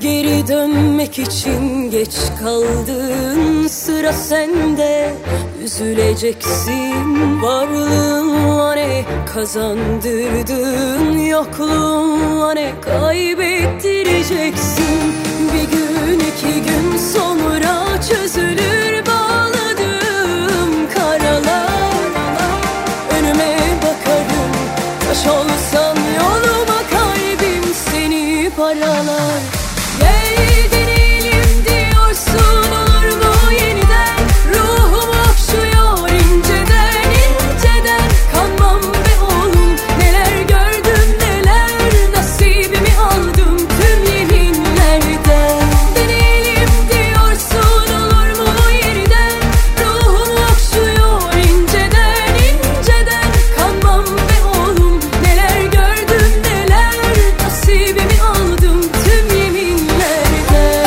Geri dönmek için geç kaldın, sıra sende. Üzüleceksin, varlığınla ne kazandırdın, yokluğunla ne kaybettireceksin. Bir gün iki gün sonra çözülür bağladığım karalar. Önüme bakarım, taş olsan yoluma kalbim seni paralar. Gel deneyelim diyorsun, olur mu yeniden? Ruhum okşuyor inceden inceden. Kanmam be oğlum, neler gördüm neler, nasibimi aldım tüm yeminlerden. Deneyelim diyorsun, olur mu yeniden? Ruhum okşuyor inceden inceden. Kanmam be oğlum, neler gördüm neler, nasibimi aldım tüm yeminlerden.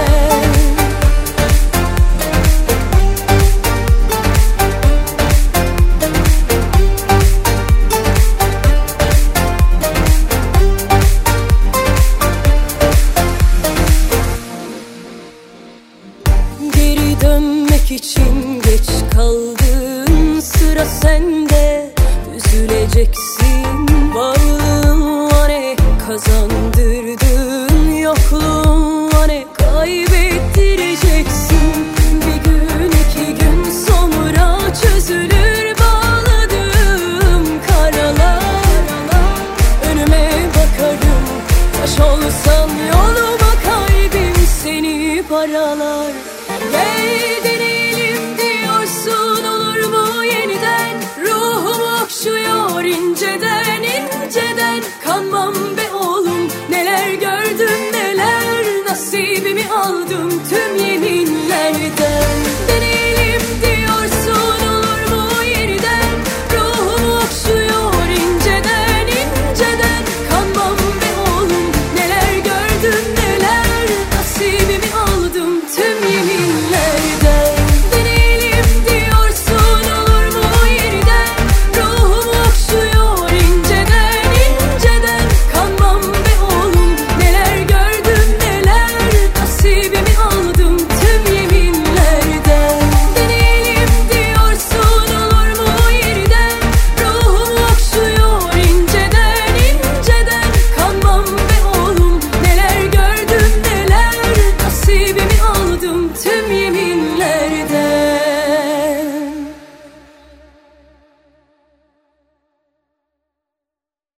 Geri dönmek için geç kaldın, sıra sende. Üzüleceksin, varlığınla ne kazandırdın, yokluğunla ne kaybettireceksin. Bir gün iki gün sonra çözülür bağladığım karalar. Önüme bakarım, taş olsan yoluma kalbim seni paralar. Gel deneyelim diyorsun, olur mu yeniden? Ruhum okşuyor inceden inceden. Kanmam be oğlum, neler gördüm neler, nasibimi aldım tüm yeminlerden.